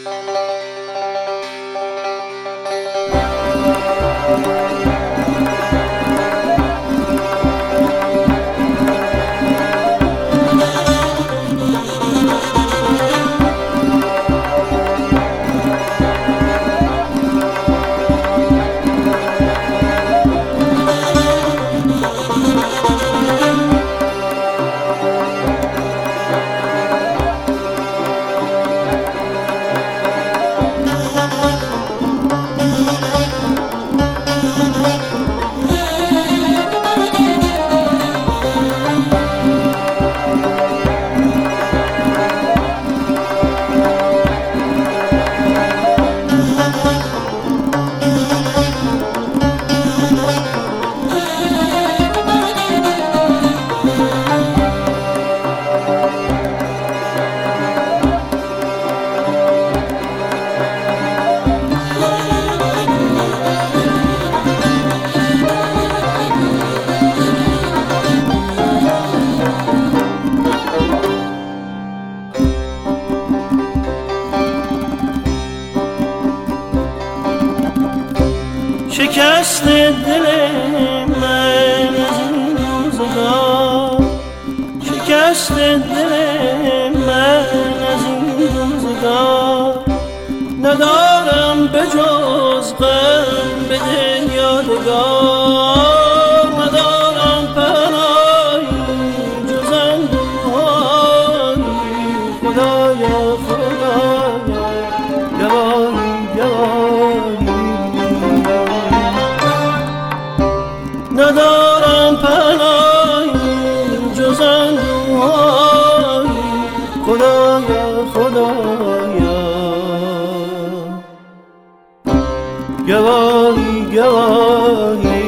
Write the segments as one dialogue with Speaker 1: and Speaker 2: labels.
Speaker 1: شکست دل من از این روزگار، شکست دل من از این روزگار، ندارم به جز غم به دل یادگار، ندارم پناهی جز اندوهایی، خدایا خدایا گواهی گواهی، ندارم پناهی جز اندوهایی، خدایا خدایا گواهی گواهی.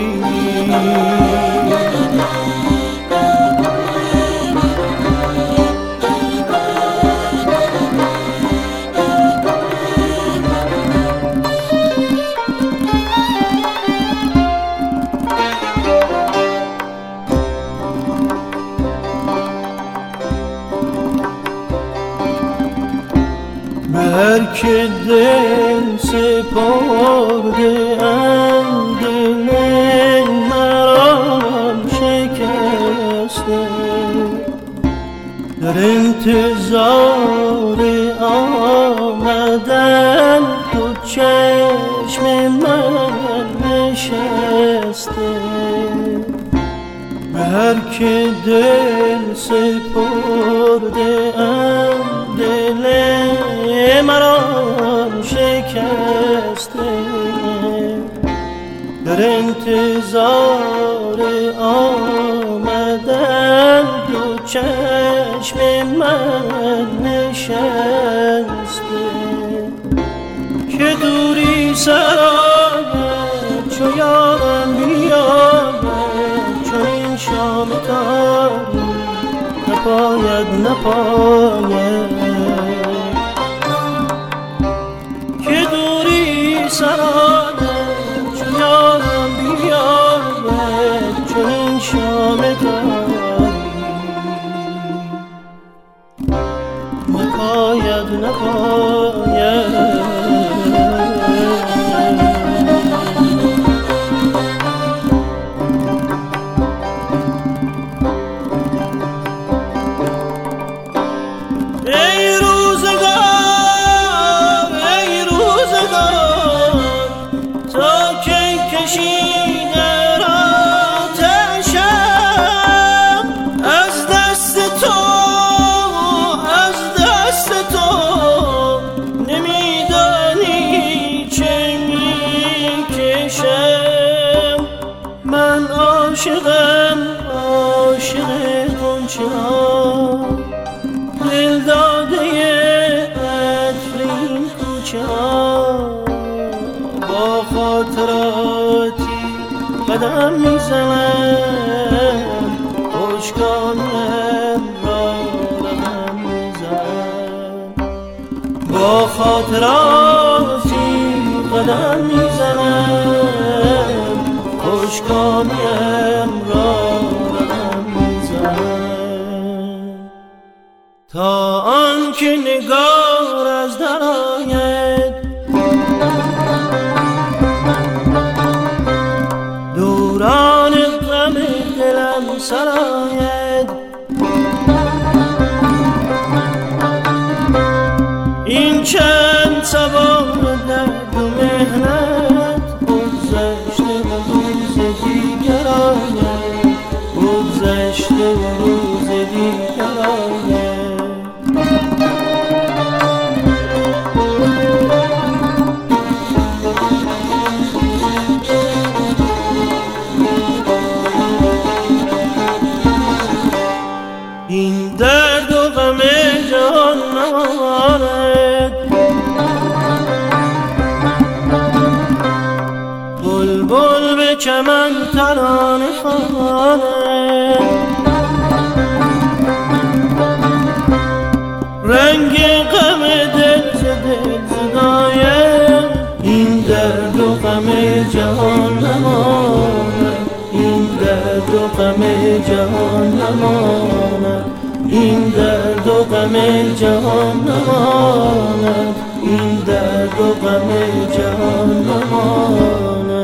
Speaker 1: هر که دل سپرده ام دل مرام شکسته، در انتظار آمدن تو چشم من نشسته، به هر که دل سپرده ام دل مرام شکسته، در انتظار آمدن دو چشم من نشسته، که دوری سراید چو یارم بیاید، چو این شام تاری نپاید نپاید، که دوری سراید چو یارم بیاید، چو این شام تاری نپاید نپاید. من عاشقم عاشق غنچه ها، دل داده عطر این کوچه ها، با خاطراتی قدم میزنم، خشکانم را رقم میزنم، با خاطراتی قدم میزنم، خشکانیم را رقم میزنم، تا آن که نگار از در آید چند سوار درد و مهنت بگذشته و روز دیگر آید، بگذشته و روز دیگر آید. این درد و غم جهان نماند، بلبل به چمن ترانه خواند، رنگ غم دل ز دل زداید. این درد و غم جهان نماند، این درد و غم جهان نماند، این درد و غم جهان نماند، این درد و غم جهان نماند.